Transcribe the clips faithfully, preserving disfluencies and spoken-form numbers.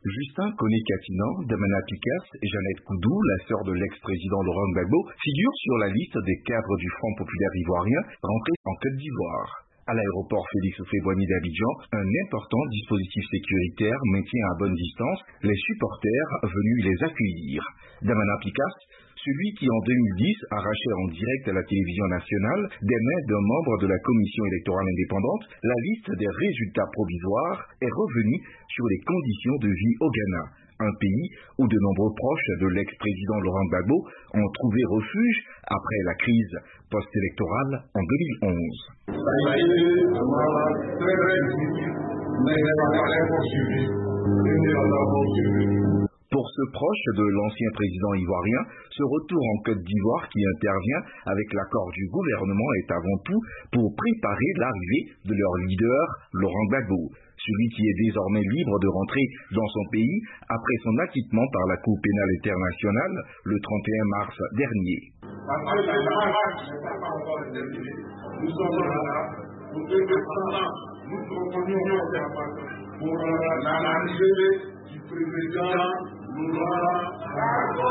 Justin Koné-Katinan, Damana Picasse et Jeannette Koudou, la sœur de l'ex-président Laurent Gbagbo, figurent sur la liste des cadres du Front populaire ivoirien rentrés en Côte d'Ivoire. À l'aéroport Félix Houphouët-Boigny d'Abidjan, un important dispositif sécuritaire maintient à bonne distance les supporters venus les accueillir. Damana Picasse, celui qui en deux mille dix arrachait en direct à la télévision nationale des mains d'un membre de la commission électorale indépendante la liste des résultats provisoires, est revenu sur les conditions de vie au Ghana, un pays où de nombreux proches de l'ex-président Laurent Gbagbo ont trouvé refuge après la crise post-électorale en deux mille onze. Ça a été vraiment très très difficile, mais les Ghanais ont suivi. Pour ce proche de l'ancien président ivoirien, ce retour en Côte d'Ivoire qui intervient avec l'accord du gouvernement est avant tout pour préparer l'arrivée de leur leader, Laurent Gbagbo, celui qui est désormais libre de rentrer dans son pays après son acquittement par la Cour pénale internationale le trente et un mars dernier. Parce que les marches ne sont pas encore terminées. Nous sommes là pour que nous comprenions pour l'arrivée du président Laurent Gbagbo.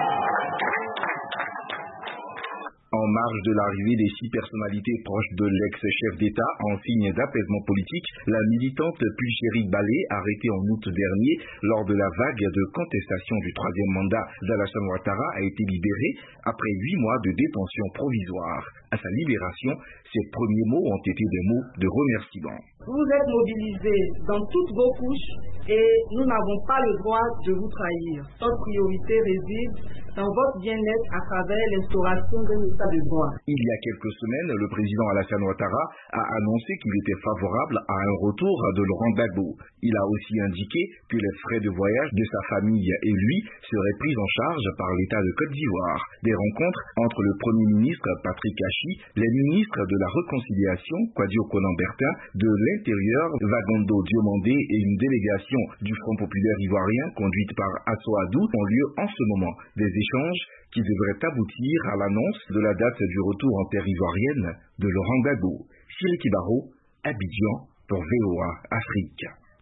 En marge de l'arrivée des six personnalités proches de l'ex-chef d'État en signe d'apaisement politique, la militante Pulchérie Balé, arrêtée en août dernier lors de la vague de contestation du troisième mandat d'Alassane Ouattara, a été libérée après huit mois de détention provisoire. À sa libération, ses premiers mots ont été des mots de remerciement. Vous êtes mobilisés dans toutes vos couches et nous n'avons pas le droit de vous trahir. Notre priorité réside dans votre bien-être à travers l'instauration d'un état de droit. Il y a quelques semaines, le président Alassane Ouattara a annoncé qu'il était favorable à un retour de Laurent Gbagbo. Il a aussi indiqué que les frais de voyage de sa famille et lui seraient pris en charge par l'État de Côte d'Ivoire. Des rencontres entre le Premier ministre Patrick Achi, les ministres de la Réconciliation, Kouadio Konan-Bertin, de l'Intérieur, Vagondo Diomandé et une délégation du Front populaire ivoirien conduite par Asso Adou ont lieu en ce moment. Des échanges qui devraient aboutir à l'annonce de la date du retour en terre ivoirienne de Laurent Gbagbo. Cyril Kibaro, Abidjan, pour V O A Afrique.